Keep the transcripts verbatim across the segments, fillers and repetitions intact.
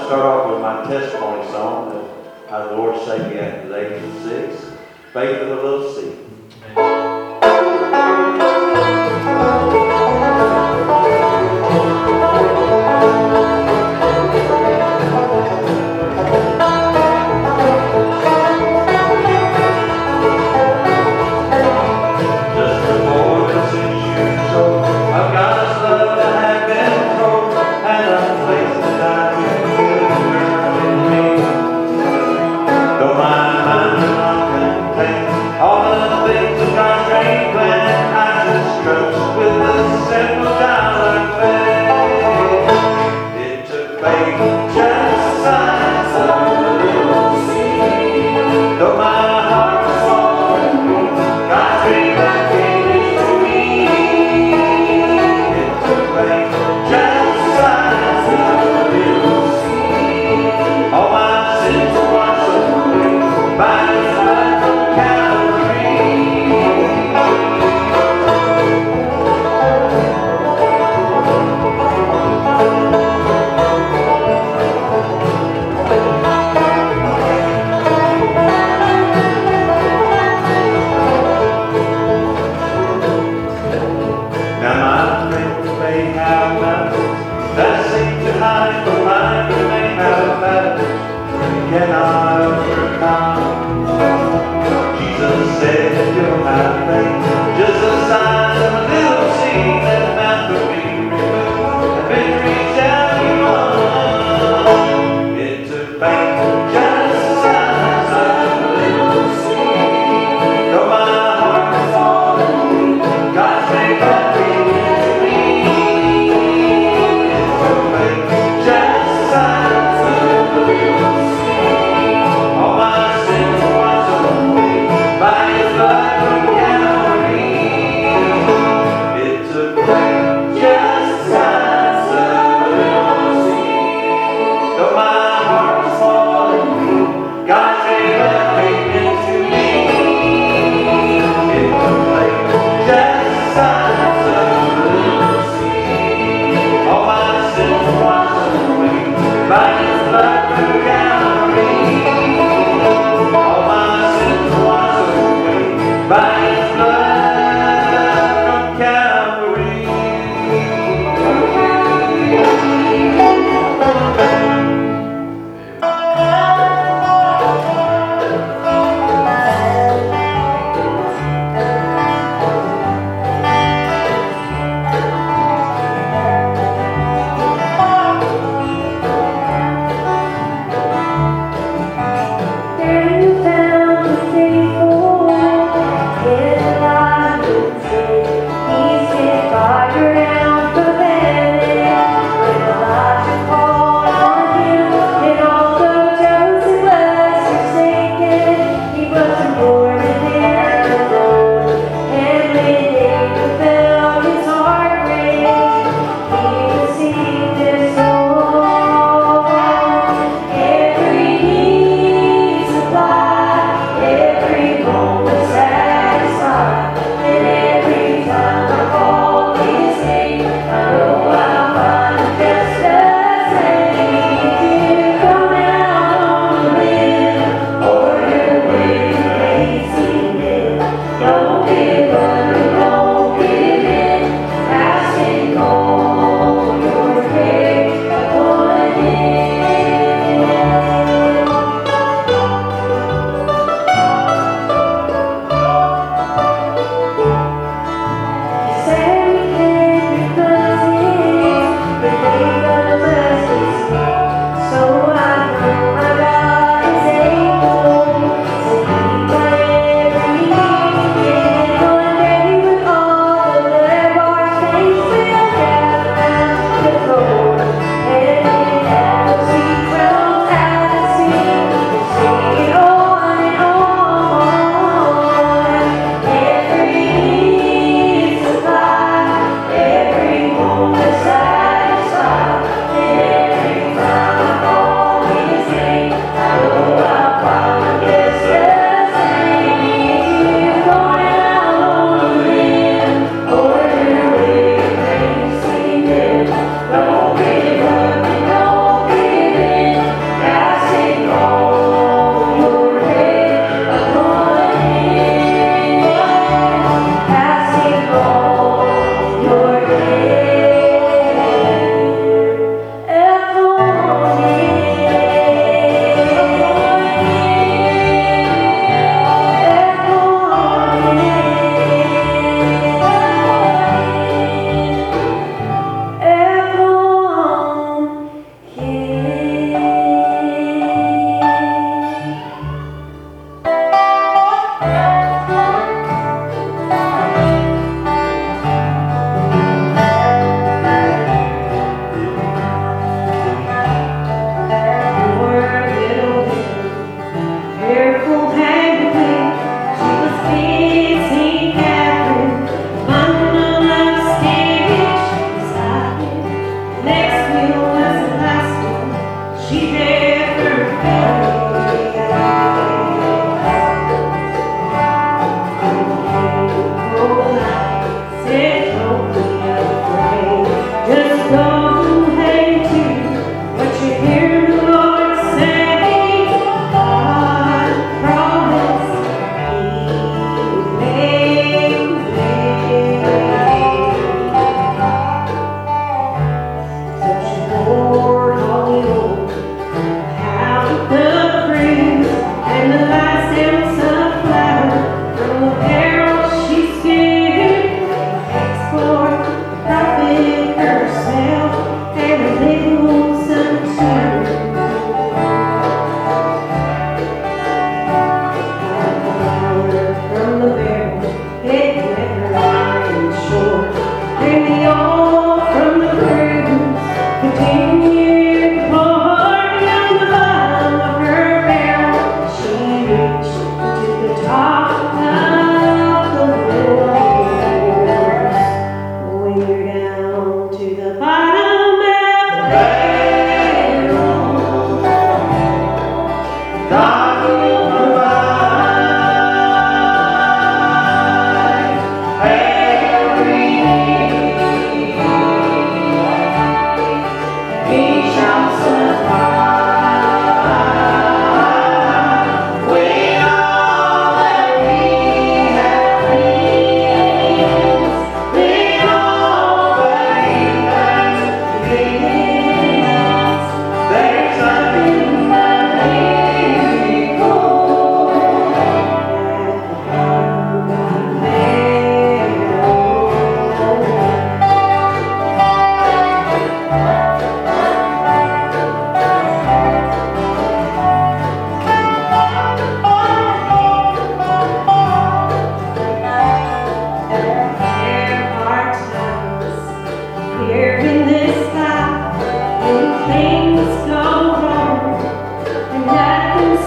start off with my testimony song that how the Lord saved me after the age of six. Faith of a little seed.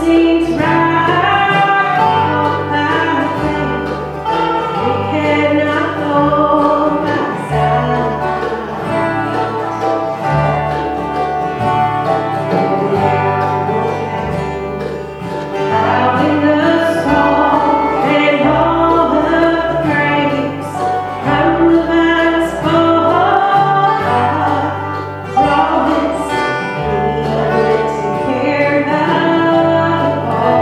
Promise me to care about all.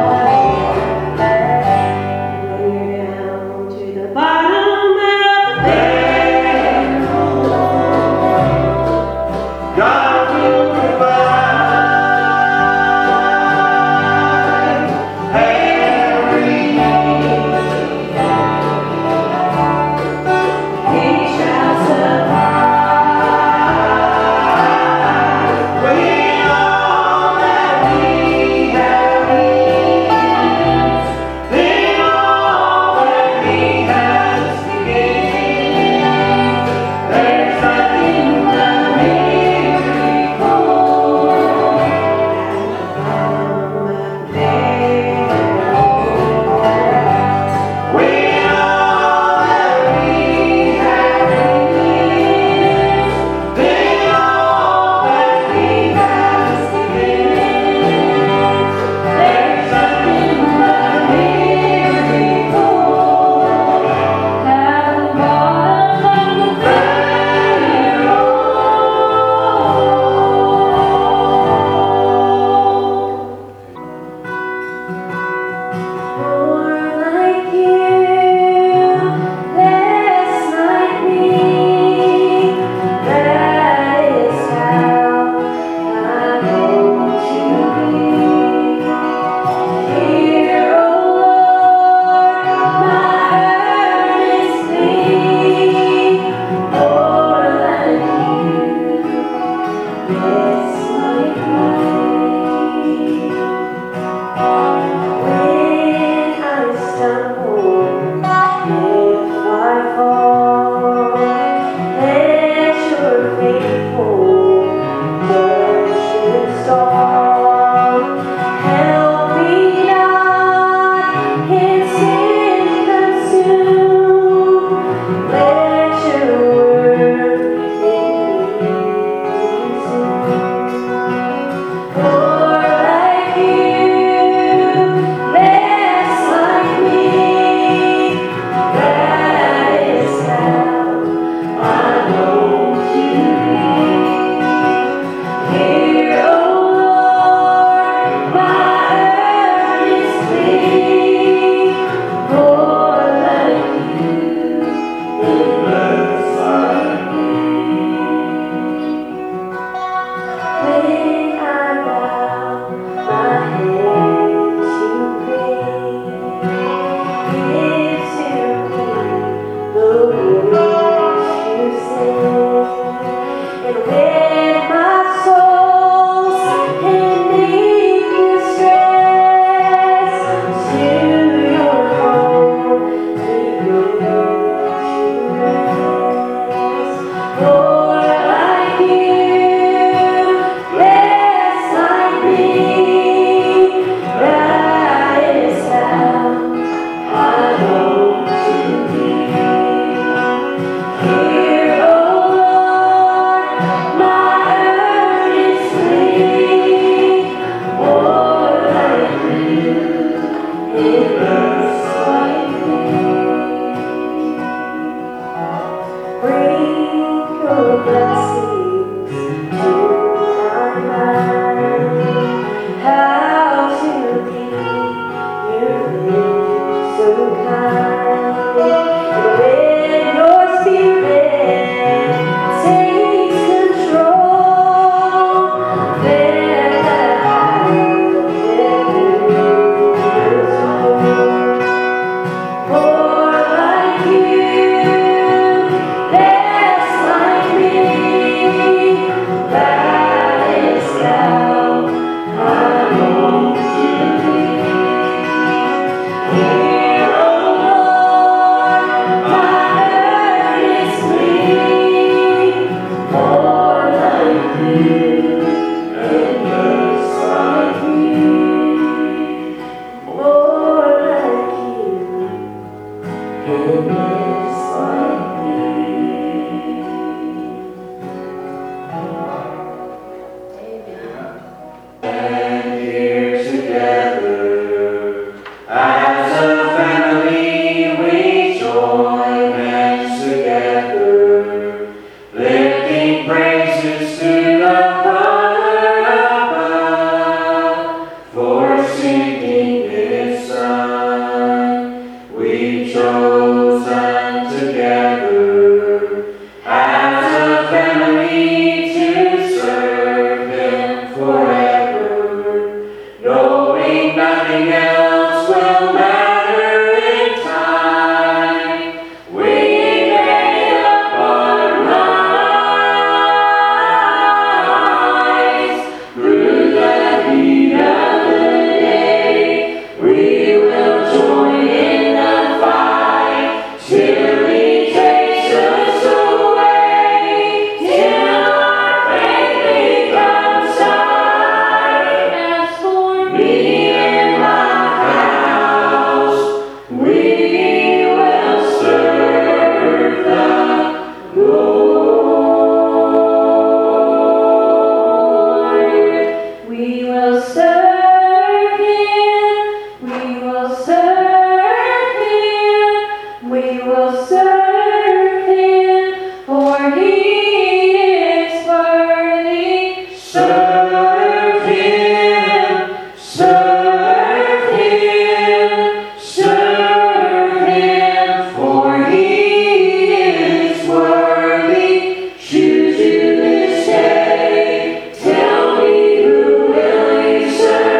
Choose you this day. Tell me who will you serve?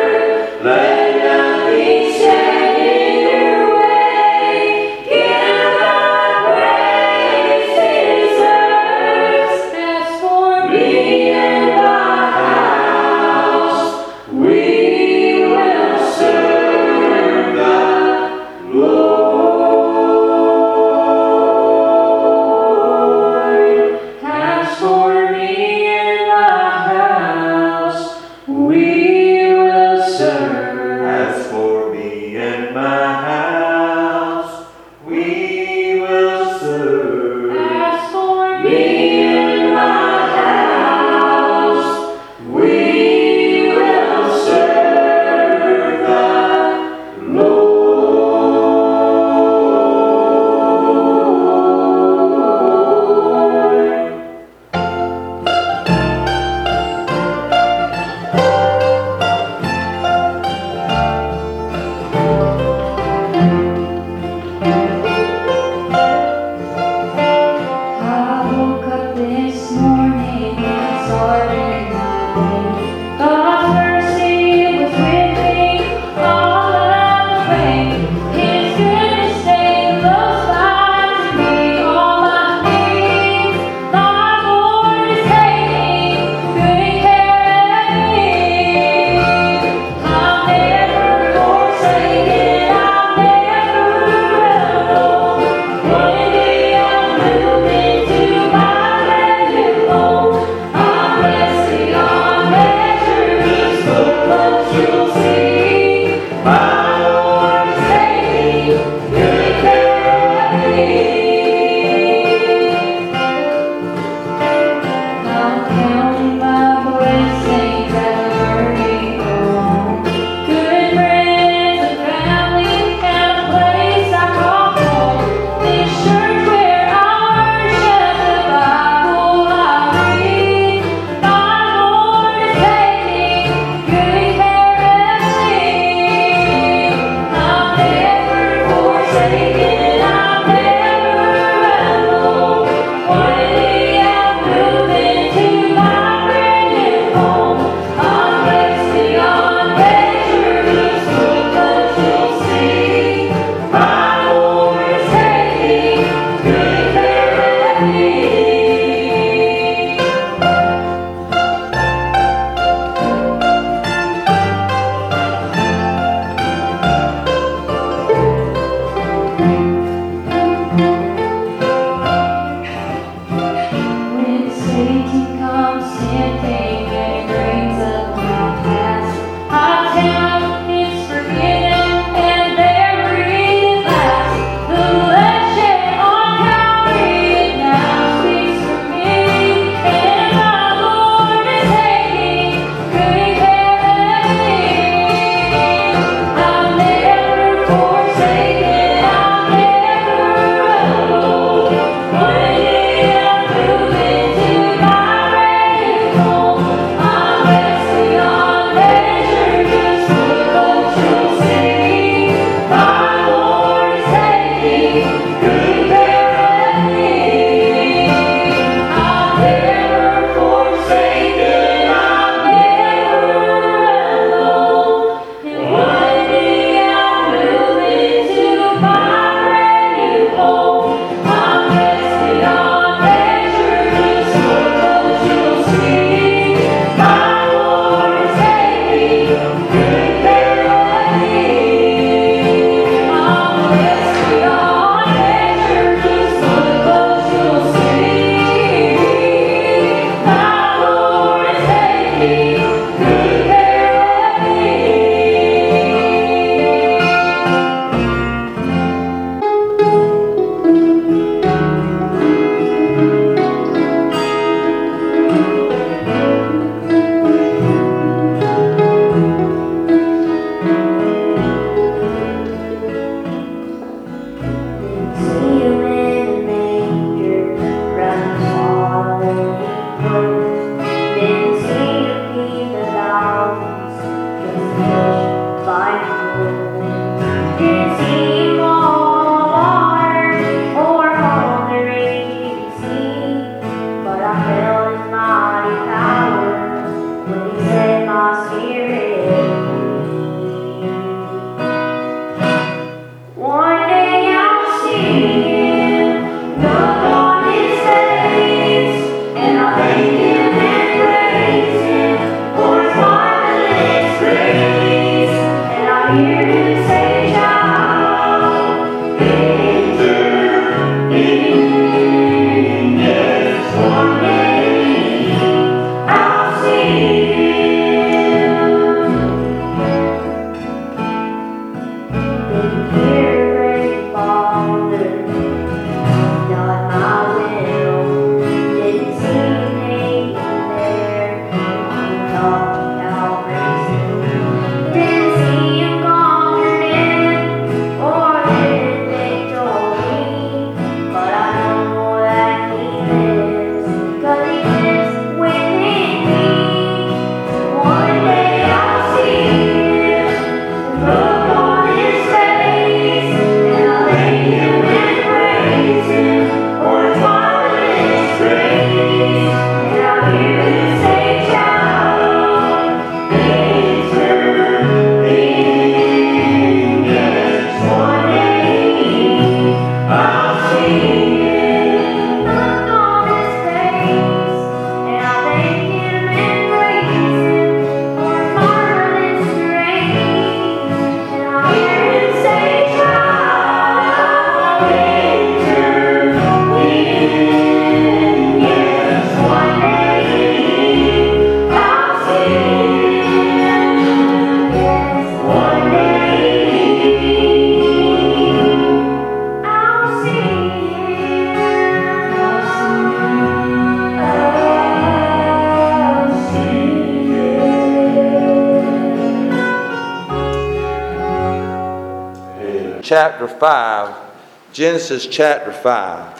chapter five. Genesis chapter five.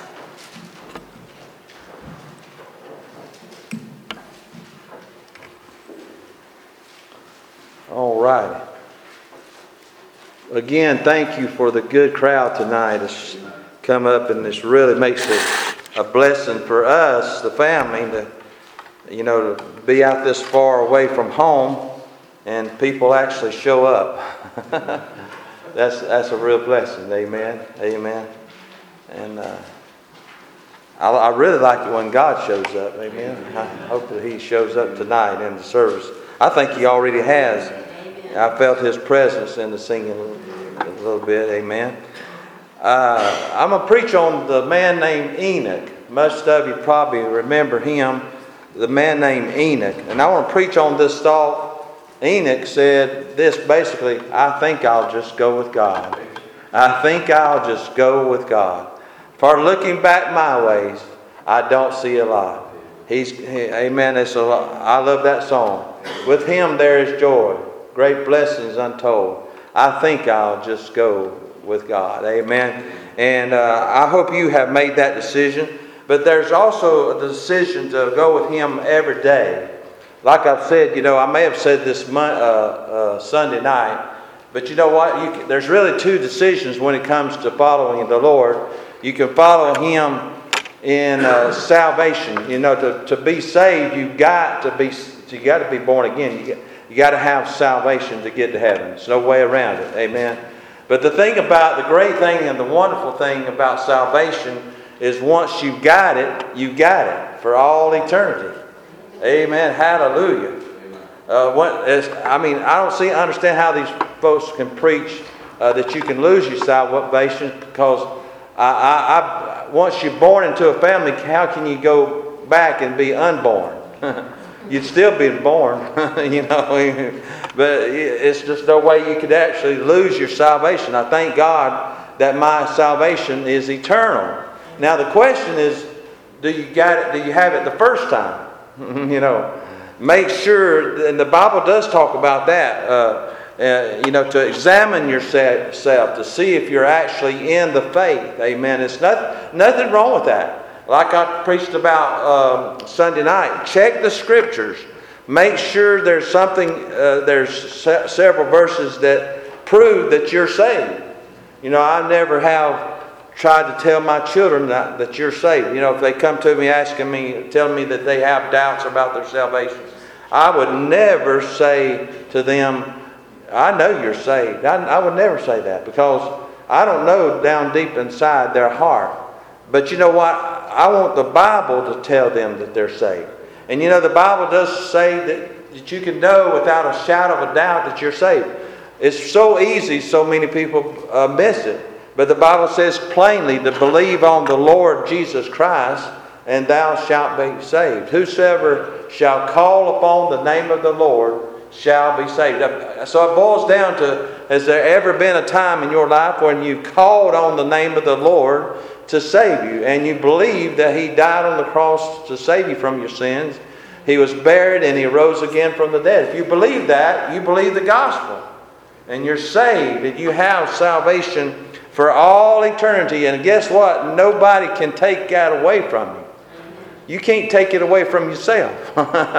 All right. Again, thank you for the good crowd tonight that's come up, and this really makes it a blessing for us, the family, to, you know, to be out this far away from home and people actually show up. that's that's a real blessing. Amen. Amen. And uh, I, I really like it when God shows up. Amen. I hope that He shows up tonight in the service. I think He already has. I felt His presence in the singing a little bit. Amen. Uh, I'm going to preach on the man named Enoch. Most of you probably remember him, the man named Enoch. And I want to preach on this thought. Enoch said this basically, I think I'll just go with God. I think I'll just go with God. For looking back my ways, I don't see a lot. He's, he, amen. It's a lot. I love that song. With Him there is joy, great blessings untold. I think I'll just go with God. Amen. And uh, I hope you have made that decision. But there's also a decision to go with Him every day. Like I've said, you know, I may have said this mon- uh, uh, Sunday night, but you know what? You can, there's really two decisions when it comes to following the Lord. You can follow Him in uh, salvation. You know, to, to be saved, you've got to be you got to be born again. You got, you got to have salvation to get to heaven. There's no way around it. Amen. But the thing about, the great thing and the wonderful thing about salvation is once you've got it, you've got it for all eternity. Amen. Hallelujah. Uh, what is, I mean, I don't see, understand how these folks can preach uh, that you can lose your salvation, because I, I, I, once you're born into a family, how can you go back and be unborn? You'd still be born, you know. But it's just no way you could actually lose your salvation. I thank God that my salvation is eternal. Now the question is, do you got it? Do you have it the first time? You know, make sure. And the Bible does talk about that. Uh, uh, you know, to examine yourself to see if you're actually in the faith. Amen. It's not, nothing wrong with that. Like I preached about um, Sunday night, check the scriptures. Make sure there's something, uh, there's se- several verses that prove that you're saved. You know, I never have tried to tell my children that, that you're saved. You know, if they come to me asking me, telling me that they have doubts about their salvation, I would never say to them, I know you're saved. I, I would never say that, because I don't know down deep inside their heart. But you know what? I want the Bible to tell them that they're saved. And you know, the Bible does say that, that you can know without a shadow of a doubt that you're saved. It's so easy, so many people uh, miss it. But the Bible says plainly to believe on the Lord Jesus Christ, and thou shalt be saved. Whosoever shall call upon the name of the Lord shall be saved. So it boils down to, has there ever been a time in your life when you called on the name of the Lord to save you, and you believe that He died on the cross to save you from your sins? He was buried and He rose again from the dead. If you believe that, you believe the gospel, and you're saved, and you have salvation for all eternity. And guess what? Nobody can take that away from you. You can't take it away from yourself.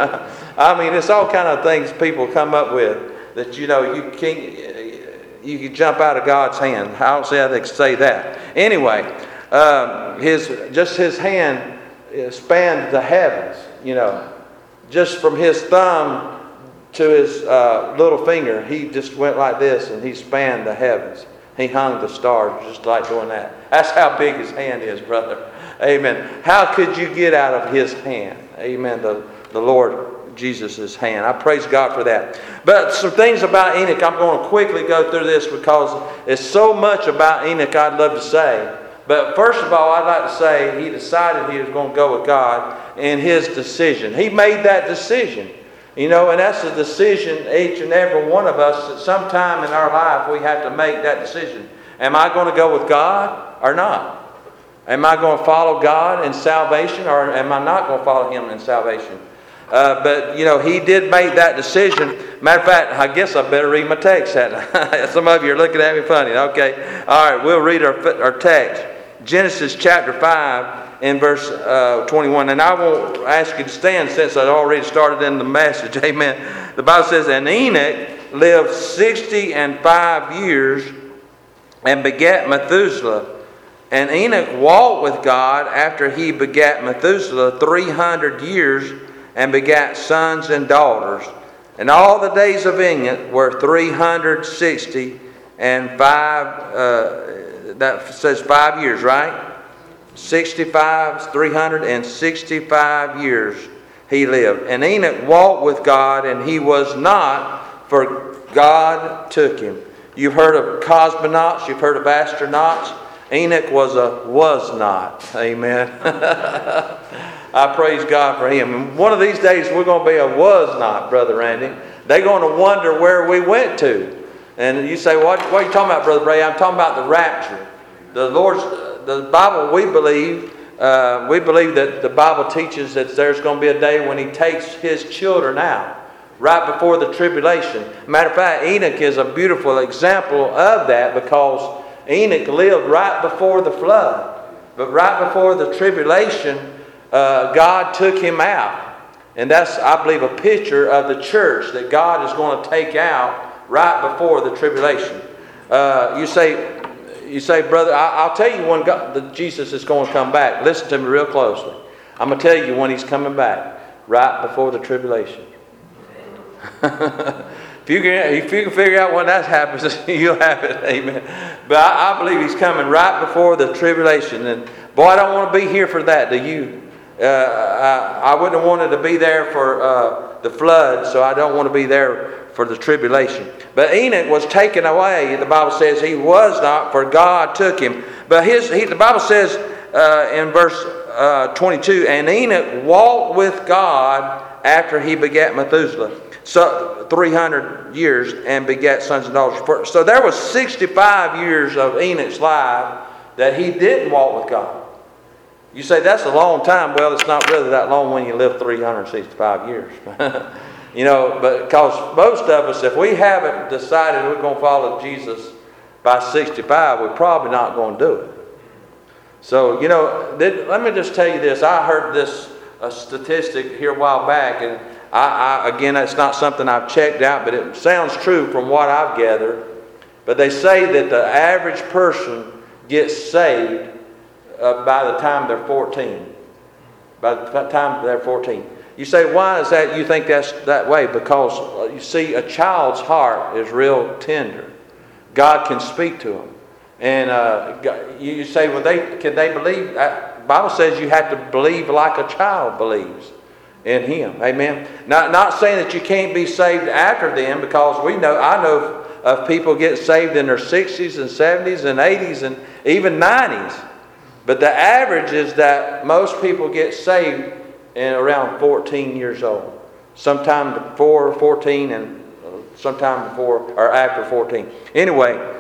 I mean, it's all kind of things people come up with that, you know, you can't, you can jump out of God's hand. I don't see how they can say that. Anyway, um, his just his hand spanned the heavens, you know, just from his thumb to his uh, little finger. He just went like this, and he spanned the heavens. He hung the stars just like doing that. That's how big his hand is, brother. Amen. How could you get out of His hand? Amen. The, the Lord Jesus' hand. I praise God for that. But some things about Enoch, I'm going to quickly go through this because there's so much about Enoch I'd love to say. But first of all, I'd like to say he decided he was going to go with God in his decision. He made that decision. You know, and that's a decision each and every one of us at some time in our life we have to make that decision. Am I going to go with God or not? Am I going to follow God in salvation, or am I not going to follow Him in salvation? Uh, but, you know, he did make that decision. Matter of fact, I guess I better read my text, hadn't I? Some of you are looking at me funny. Okay. All right, we'll read our, our text. Genesis chapter five in verse uh, twenty-one. And I won't ask you to stand since I already started in the message. Amen. The Bible says, and Enoch lived sixty and five years and begat Methuselah. And Enoch walked with God after he begat Methuselah three hundred years and begat sons and daughters. And all the days of Enoch were three hundred sixty and five, uh, that says five years, right? sixty-five, three hundred sixty-five years he lived. And Enoch walked with God, and he was not, for God took him. You've heard of cosmonauts, you've heard of astronauts. Enoch was a was not. Amen. I praise God for him. And one of these days we're going to be a was not, Brother Randy. They're going to wonder where we went to. And you say, what, what are you talking about, Brother Bray? I'm talking about the rapture. The Lord's, the Bible, we believe, uh, we believe that the Bible teaches that there's going to be a day when He takes His children out, right before the tribulation. Matter of fact, Enoch is a beautiful example of that, because Enoch lived right before the flood. But right before the tribulation, uh, God took him out. And that's, I believe, a picture of the church that God is going to take out right before the tribulation. Uh, you say, you say, brother, I, I'll tell you when God, the, Jesus is going to come back. Listen to me real closely. I'm going to tell you when He's coming back, right before the tribulation. If you, can, if you can figure out when that happens, you'll have it. Amen. But I, I believe He's coming right before the tribulation. And boy, I don't want to be here for that. Do you? Uh, I, I wouldn't have wanted to be there for uh, the flood, so I don't want to be there for the tribulation. But Enoch was taken away. The Bible says he was not, for God took him. But his, he, the Bible says uh, in verse uh, twenty-two, and Enoch walked with God after he begat Methuselah. So three hundred years and begat sons and daughters. So there was sixty-five years of Enoch's life that he didn't walk with God. You say that's a long time. Well, it's not really that long when you live three hundred sixty-five years. You know, but because most of us, if we haven't decided we're going to follow Jesus by sixty-five, we're probably not going to do it. So, you know, let me just tell you this. I heard this a statistic here a while back, and I, I, again, it's not something I've checked out, but it sounds true from what I've gathered. But they say that the average person gets saved uh, by the time they're fourteen. By the time they're fourteen. You say, why is that? You think that's that way? Because uh, you see, a child's heart is real tender. God can speak to them. And uh, you say, well, they can they believe? The Bible says you have to believe like a child believes in Him. Amen. Not not saying that you can't be saved after them, because we know I know of people get saved in their sixties and seventies and eighties and even nineties. But the average is that most people get saved in around fourteen years old. Sometime before fourteen and sometime before or after fourteen. Anyway,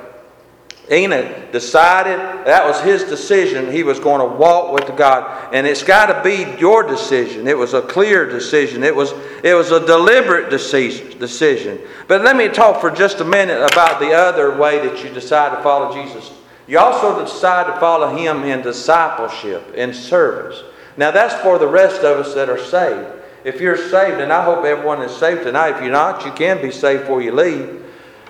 Enoch decided, that was his decision, he was going to walk with God. And it's got to be your decision. It was a clear decision. It was it was a deliberate decision. But let me talk for just a minute about the other way that you decide to follow Jesus. You also decide to follow Him in discipleship, in service. Now that's for the rest of us that are saved. If you're saved, and I hope everyone is saved tonight. If you're not, you can be saved before you leave.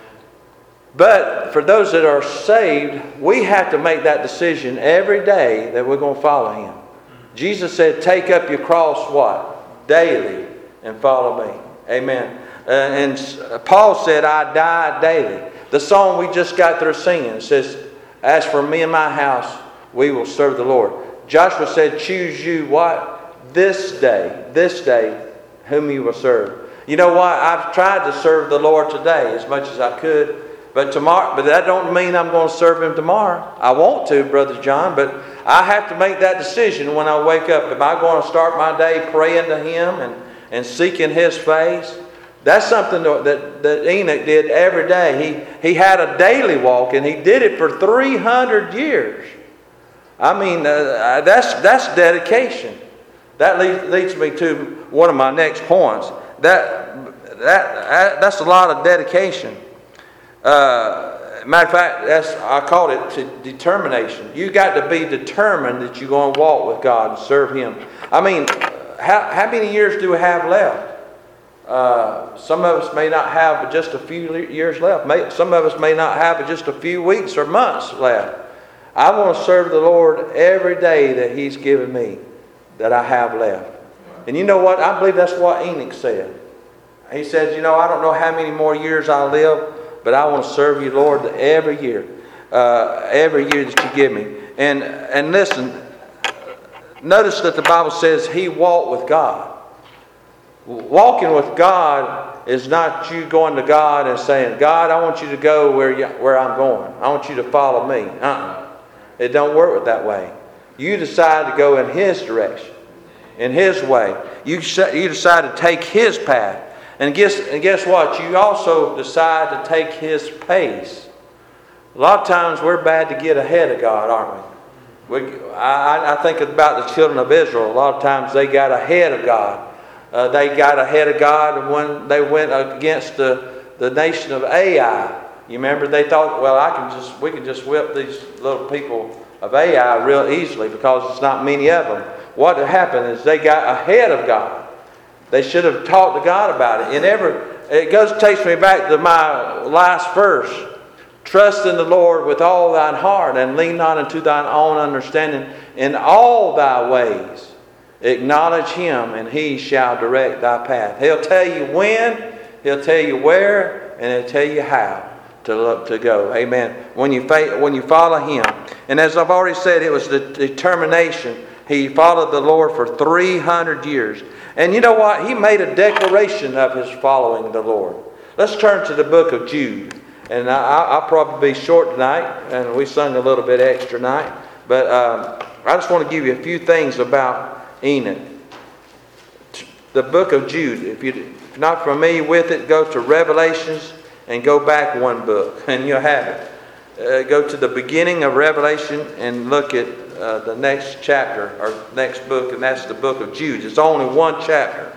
But for those that are saved, we have to make that decision every day that we're going to follow Him. Jesus said, take up your cross, what? Daily, and follow me. Amen. Uh, and Paul said, I die daily. The song we just got through singing says, as for me and my house, we will serve the Lord. Joshua said, choose you what? This day, this day, whom you will serve. You know what? I've tried to serve the Lord today as much as I could. But tomorrow, but that don't mean I'm going to serve Him tomorrow. I want to, Brother John, but I have to make that decision when I wake up. Am I going to start my day praying to Him and, and seeking His face? That's something that, that Enoch did every day. He, he had a daily walk, and he did it for three hundred years. I mean, uh, that's, that's dedication. That leads, leads me to one of my next points. That, that, that's a lot of dedication. Uh, matter of fact, that's, I called it to determination. You got to be determined that you're going to walk with God and serve Him. I mean, how, how many years do we have left? Uh, some of us may not have just a few years left. May, some of us may not have just a few weeks or months left. I want to serve the Lord every day that He's given me, that I have left. And you know what? I believe that's what Enoch said. He says, you know, I don't know how many more years I live, but I want to serve you, Lord, every year. Uh, every year that you give me. And, and listen, notice that the Bible says he walked with God. Walking with God is not you going to God and saying, God, I want you to go where, you, where I'm going. I want you to follow me. Uh-uh. It don't work that way. You decide to go in His direction, in His way. You, you decide to take His path. And guess, and guess what? You also decide to take His pace. A lot of times we're bad to get ahead of God, aren't we? we I, I think about the children of Israel. A lot of times they got ahead of God. Uh, they got ahead of God, and when they went against the, the nation of Ai, you remember, they thought, well, I can just we can just whip these little people of Ai real easily because there's not many of them. What happened is they got ahead of God. They should have talked to God about it. And ever it goes takes me back to my last verse. Trust in the Lord with all thine heart, and lean not unto thine own understanding. In all thy ways acknowledge Him, and He shall direct thy path. He'll tell you when, He'll tell you where, and He'll tell you how to look to go. Amen. When you when you follow Him. And as I've already said, it was the determination. He followed the Lord for three hundred years. And you know what? He made a declaration of his following the Lord. Let's turn to the book of Jude. And I, I'll probably be short tonight, and we sung a little bit extra tonight. But um, I just want to give you a few things about Enoch. The book of Jude. If you're not familiar with it, go to Revelations and go back one book, and you'll have it. Uh, go to the beginning of Revelation and look at uh, the next chapter or next book, and that's the book of Jude. It's only one chapter.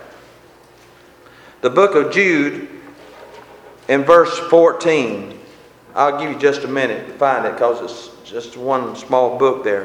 The book of Jude, in verse fourteen. I'll give you just a minute to find it because it's just one small book there.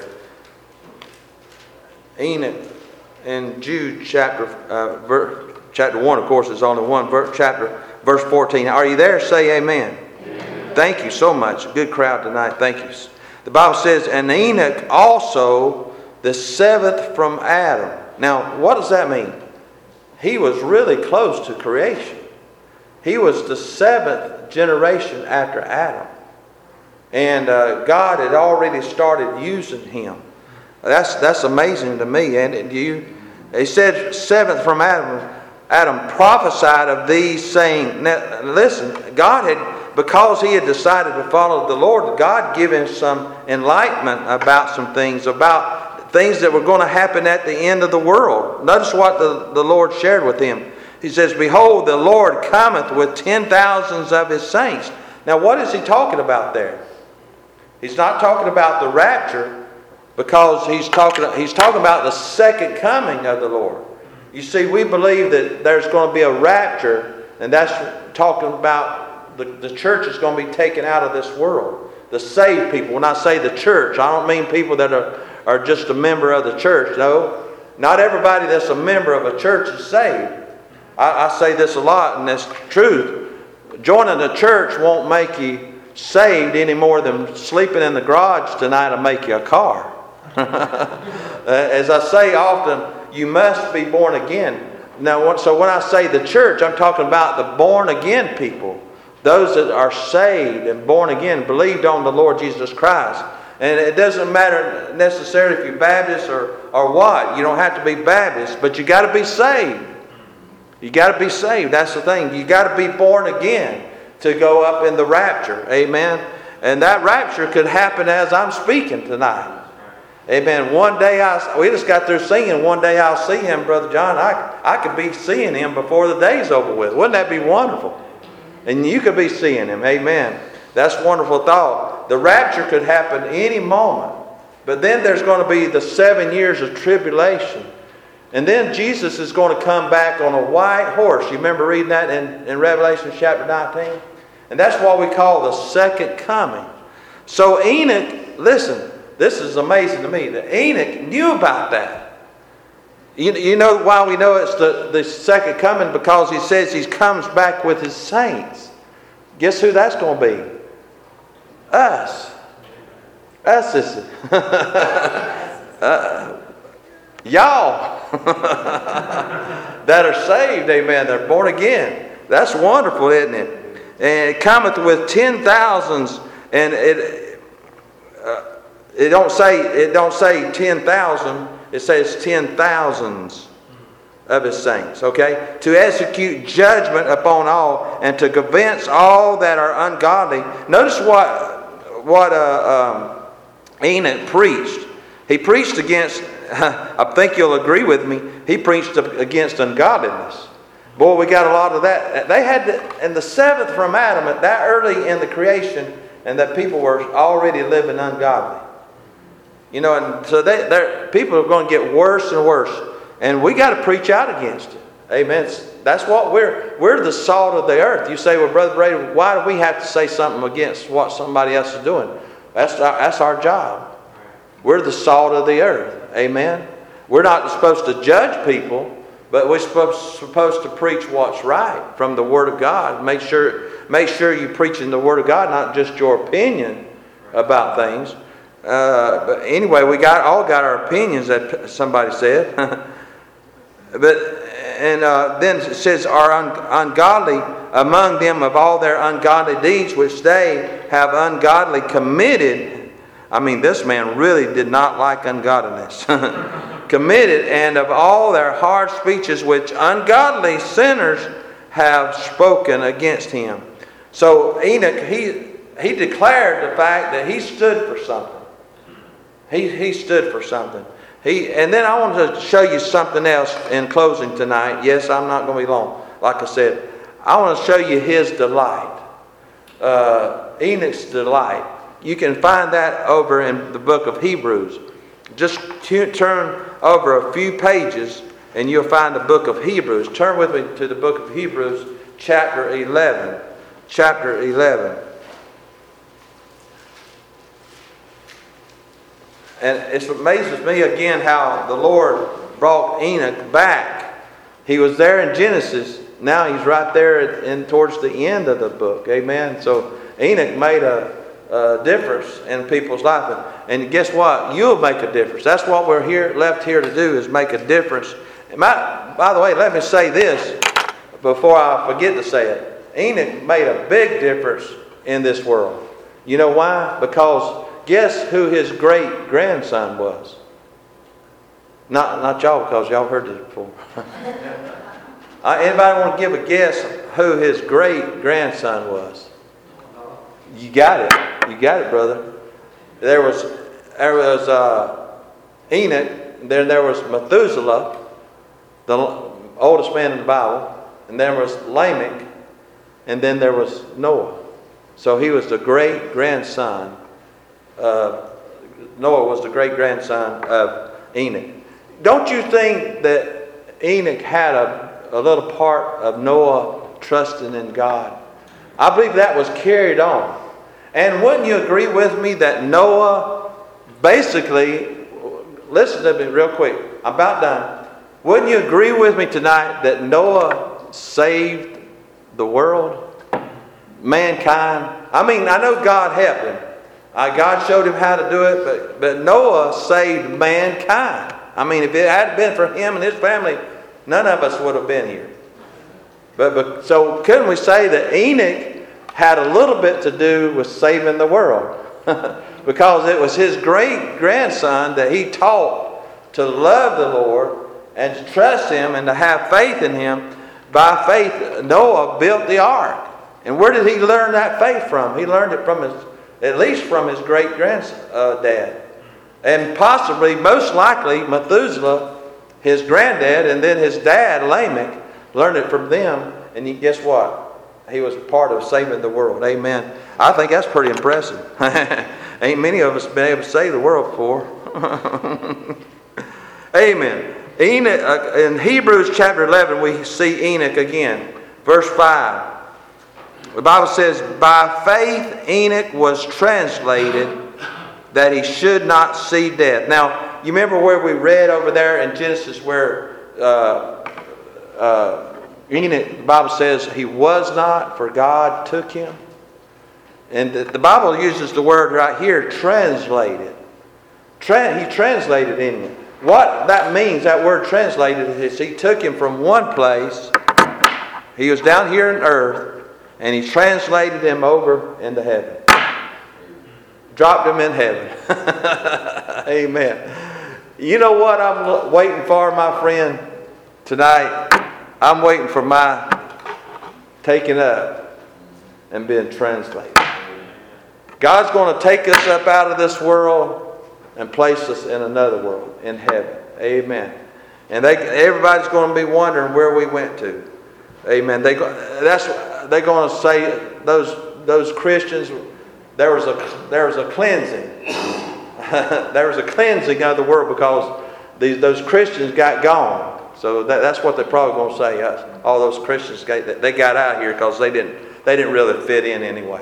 Enoch in Jude chapter uh, ver, chapter one, of course, is only one ver, chapter, verse fourteen. Are you there? Say amen. Amen. Thank you so much. Good crowd tonight. Thank you. The Bible says, and Enoch also the seventh from Adam. Now, what does that mean? He was really close to creation. He was the seventh generation after Adam. And uh, God had already started using him. That's that's amazing to me. And you, he said, seventh from Adam. Adam prophesied of these, saying, now, listen, God had, because he had decided to follow the Lord, God given some enlightenment about some things, about things that were going to happen at the end of the world. Notice what the, the Lord shared with him. He says, behold, the Lord cometh with ten thousands of his saints. Now, what is he talking about there? He's not talking about the rapture, because he's talking, he's talking about the second coming of the Lord. You see, we believe that there's going to be a rapture, and that's talking about the, the church is going to be taken out of this world. The saved people. When I say the church, I don't mean people that are, are just a member of the church. No, not everybody that's a member of a church is saved. I, I say this a lot, and it's truth. Joining the church won't make you saved any more than sleeping in the garage tonight will make you a car. As I say often, you must be born again. Now, so when I say the church, I'm talking about the born again people. Those that are saved and born again, believed on the Lord Jesus Christ. And it doesn't matter necessarily if you're Baptist or, or what. You don't have to be Baptist, but you got to be saved. You got to be saved. That's the thing. You got to be born again to go up in the rapture. Amen. And that rapture could happen as I'm speaking tonight. Amen. One day, I, we just got through singing, one day I'll see him, Brother John. I, I could be seeing him before the day's over with. Wouldn't that be wonderful? And you could be seeing him. Amen. That's a wonderful thought. The rapture could happen any moment. But then there's going to be the seven years of tribulation. And then Jesus is going to come back on a white horse. You remember reading that in, in Revelation chapter nineteen? And that's what we call the second coming. So Enoch, listen, this is amazing to me, that Enoch knew about that. You, you know why we know it's the, the second coming? Because he says he comes back with his saints. Guess who that's going to be? Us. Us is it. uh, y'all that are saved, amen. They're born again. That's wonderful, isn't it? And it cometh with ten thousands, and it uh, it don't say it don't say ten thousand. It says ten thousands of his saints. Okay, to execute judgment upon all, and to convince all that are ungodly. Notice what what uh, um, Enoch preached. He preached against. I think you'll agree with me. He preached against ungodliness. Boy, we got a lot of that. They had to, and the seventh from Adam, that early in the creation, and that people were already living ungodly. You know, and so they, people are going to get worse and worse, and we got to preach out against it. Amen. It's, that's what we're we're the salt of the earth. You say, well, Brother Brady, why do we have to say something against what somebody else is doing? That's our, that's our job. We're the salt of the earth. Amen. We're not supposed to judge people. But we're supposed, supposed to preach what's right from the Word of God. Make sure, make sure you're preaching the Word of God, not just your opinion about things. Uh, but anyway, we got all got our opinions, that somebody said. but and uh, then it says, are un- ungodly among them of all their ungodly deeds which they have ungodly committed. I mean, this man really did not like ungodliness. Committed, and of all their hard speeches which ungodly sinners have spoken against him. So Enoch, he he declared the fact that he stood for something. He he stood for something. He and then I want to show you something else in closing tonight. Yes, I'm not going to be long. Like I said, I want to show you his delight. Uh, Enoch's delight. You can find that over in the book of Hebrews. Just turn over a few pages and you'll find the book of Hebrews. Turn with me to the book of Hebrews, chapter eleven. Chapter eleven. And it amazes me again how the Lord brought Enoch back. He was there in Genesis. Now he's right there in towards the end of the book. Amen. So Enoch made a Uh, difference in people's life, and, and guess what? You'll make a difference. That's what we're here left here to do, is make a difference. And my, by the way, let me say this before I forget to say it. Enoch made a big difference in this world. You know why? Because guess who his great grandson was? Not not y'all, because y'all heard this before. uh, anybody want to give a guess who his great grandson was? You got it. You got it, brother. There was there was uh, Enoch. Then there was Methuselah, the oldest man in the Bible. And there was Lamech. And then there was Noah. So he was the great grandson. Uh, Noah was the great grandson of Enoch. Don't you think that Enoch had a, a little part of Noah trusting in God? I believe that was carried on. And wouldn't you agree with me that Noah basically, listen to me real quick, I'm about done. Wouldn't you agree with me tonight that Noah saved the world? Mankind? I mean, I know God helped him. Uh, God showed him how to do it, but, but Noah saved mankind. I mean, if it hadn't been for him and his family, none of us would have been here. But, but so couldn't we say that Enoch had a little bit to do with saving the world? Because it was his great grandson that he taught to love the Lord and to trust him and to have faith in him. By faith, Noah built the ark. And where did he learn that faith from? He learned it from his, at least from his great granddad. And possibly, most likely, Methuselah, his granddad, and then his dad, Lamech, learned it from them. And you, guess what? He was part of saving the world. Amen. I think that's pretty impressive. Ain't many of us been able to save the world before. Amen. Enoch, uh, in Hebrews chapter eleven, we see Enoch again. Verse five. The Bible says, by faith Enoch was translated that he should not see death. Now, you remember where we read over there in Genesis where uh, uh, Enoch, the Bible says, he was not, for God took him. And the, the Bible uses the word right here, translated. Tra- he translated Enoch. What that means, that word translated, is he took him from one place. He was down here on earth. And he translated him over into heaven. Dropped him in heaven. Amen. You know what I'm waiting for, my friend, tonight? I'm waiting for my taking up and being translated. God's going to take us up out of this world and place us in another world, in heaven. Amen. And they, everybody's going to be wondering where we went to. Amen. They that's they're going to say those those Christians. There was a there was a cleansing. There was a cleansing of the world because these those Christians got gone. So that, that's what they're probably going to say. Us all those Christians got, they got out here because they didn't they didn't really fit in anyway.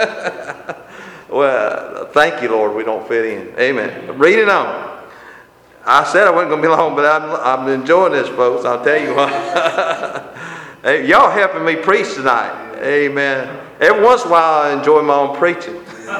Well, thank you, Lord. We don't fit in. Amen. Read it on. I said I wasn't going to be long, but I'm I'm enjoying this, folks. I'll tell you what. Hey, y'all helping me preach tonight. Amen. Every once in a while I enjoy my own preaching.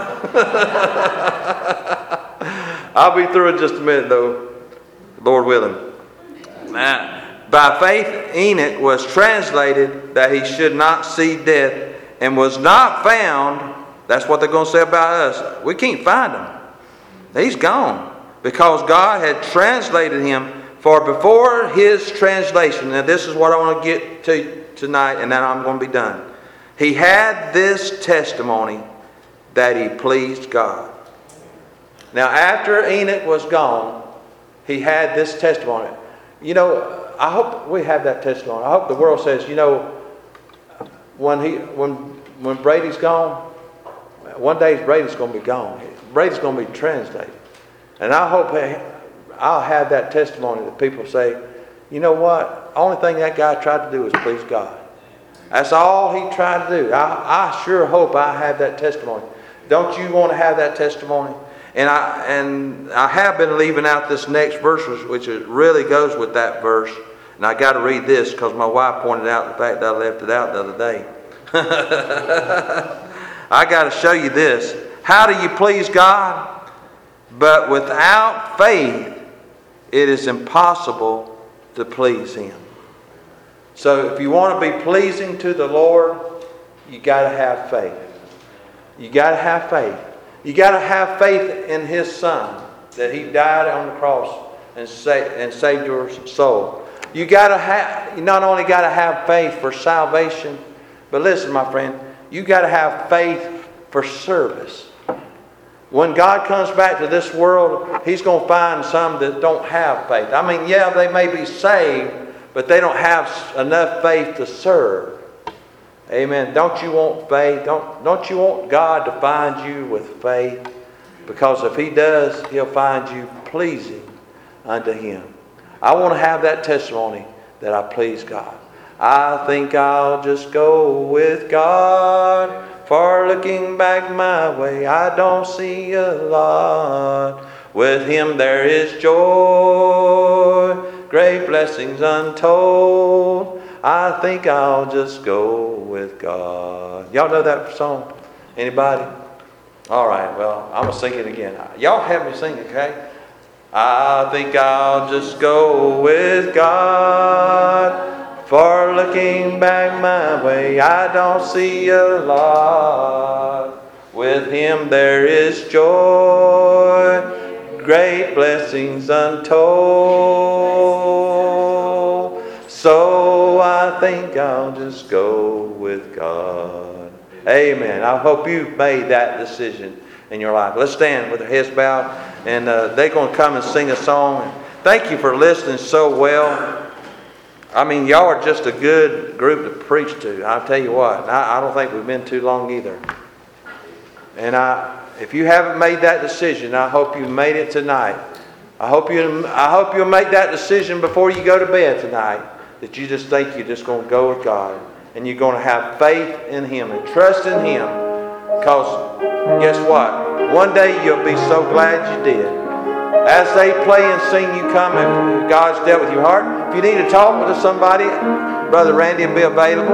I'll be through in just a minute though, Lord willing. By faith Enoch was translated that he should not see death, and was not found. That's what they're going to say about us. We can't find him. He's gone. Because God had translated him. For before his translation, now this is what I want to get to tonight, and then I'm going to be done. He had this testimony that he pleased God. Now after Enoch was gone, he had this testimony. You know, I hope we have that testimony. I hope the world says, you know, when he when when Brady's gone, one day Brady's going to be gone. Brady's going to be translated. And I hope I'll have that testimony that people say, you know what? Only thing that guy tried to do was please God. That's all he tried to do. I, I sure hope I have that testimony. Don't you want to have that testimony? And I and I have been leaving out this next verse, which really goes with that verse. And I got to read this because my wife pointed out the fact that I left it out the other day. I got to show you this. How do you please God? But without faith, it is impossible to please Him. So if you want to be pleasing to the Lord, you got to have faith. You got to have faith. You got to have faith in His Son, that He died on the cross and saved, and saved your soul. You got to have. You not only got to have faith for salvation, but listen, my friend, you got to have faith for service. When God comes back to this world, He's going to find some that don't have faith. I mean, yeah, they may be saved, but they don't have enough faith to serve. Amen. Don't you want faith? Don't, don't you want God to find you with faith? Because if He does, He'll find you pleasing unto Him. I want to have that testimony that I please God. I think I'll just go with God. For looking back my way, I don't see a lot. With Him there is joy, great blessings untold. I think I'll just go with God. Y'all know that song? Anybody? All right, well, I'm going to sing it again. Y'all have me sing it, okay? I think I'll just go with God. For looking back my way, I don't see a lot. With Him there is joy, great blessings untold. So I think I'll just go with God. Amen. I hope you've made that decision in your life. Let's stand with our heads bowed, and uh, they're going to come and sing a song. Thank you for listening so well. I mean, y'all are just a good group to preach to. I'll tell you what, I, I don't think we've been too long either. And I, if you haven't made that decision, I hope you made it tonight I hope you, I hope you'll make that decision before you go to bed tonight, that you just think you're just going to go with God. And you're going to have faith in Him and trust in Him. Because guess what? One day you'll be so glad you did. As they play and sing, you come and God's dealt with your heart. If you need to talk with somebody, Brother Randy will be available.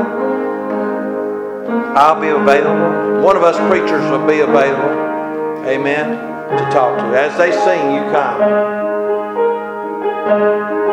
I'll be available. One of us preachers will be available. Amen. To talk to. As they sing, you come.